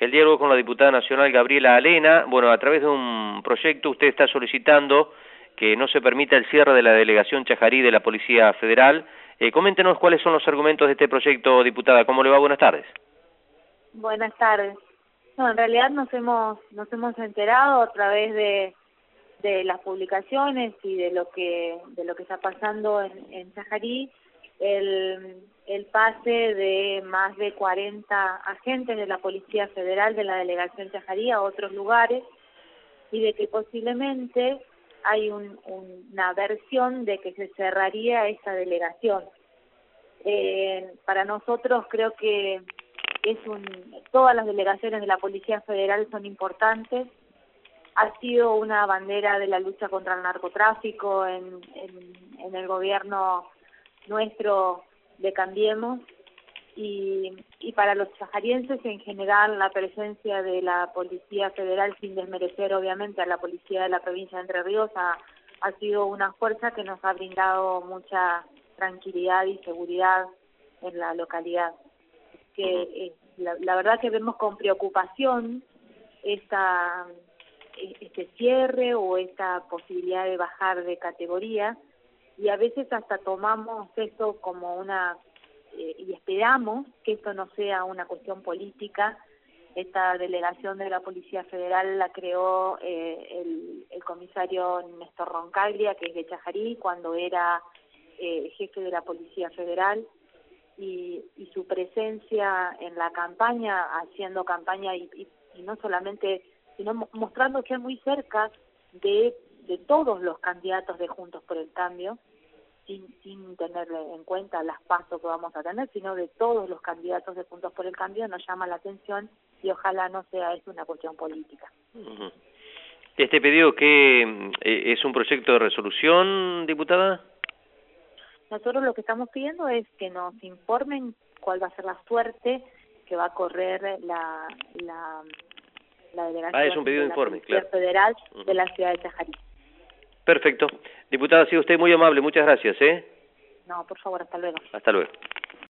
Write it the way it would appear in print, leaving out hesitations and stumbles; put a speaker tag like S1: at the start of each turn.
S1: el diálogo con la diputada nacional Gabriela Alena. Bueno, a través de un proyecto usted está solicitando que no se permita el cierre de la delegación Chajarí de la Policía Federal. Coméntenos cuáles son los argumentos de este proyecto, diputada. ¿Cómo le va? Buenas tardes.
S2: Buenas tardes. No, en realidad nos hemos enterado a través de las publicaciones y de lo que está pasando en Chajarí, el pase de más de 40 agentes de la Policía Federal de la delegación Chajarí a otros lugares, y de que posiblemente hay una versión de que se cerraría esa delegación. Para nosotros creo que todas las delegaciones de la Policía Federal son importantes. Ha sido una bandera de la lucha contra el narcotráfico en el gobierno nuestro de Cambiemos, y para los chajarienses en general la presencia de la Policía Federal, sin desmerecer obviamente a la Policía de la provincia de Entre Ríos, ha sido una fuerza que nos ha brindado mucha tranquilidad y seguridad en la localidad. Que la verdad que vemos con preocupación este cierre o esta posibilidad de bajar de categoría, y a veces hasta tomamos esto como y esperamos que esto no sea una cuestión política. Esta delegación de la Policía Federal la creó el comisario Néstor Roncaglia, que es de Chajarí, cuando era jefe de la Policía Federal, y su presencia en la campaña, haciendo campaña y no solamente, sino mostrándose muy cerca de todos los candidatos de Juntos por el Cambio, sin tener en cuenta las pasos que vamos a tener, sino de todos los candidatos de Juntos por el Cambio. Nos llama la atención y ojalá no sea esto una cuestión política.
S1: ¿Este pedido qué es un proyecto de resolución, diputada?
S2: Nosotros lo que estamos pidiendo es que nos informen cuál va a ser la suerte que va a correr la delegación
S1: es un pedido de informe, claro,
S2: federal de la ciudad de Chajarí.
S1: Perfecto. Diputada, ha sido usted muy amable. Muchas gracias,
S2: No, por favor, hasta luego.
S1: Hasta luego.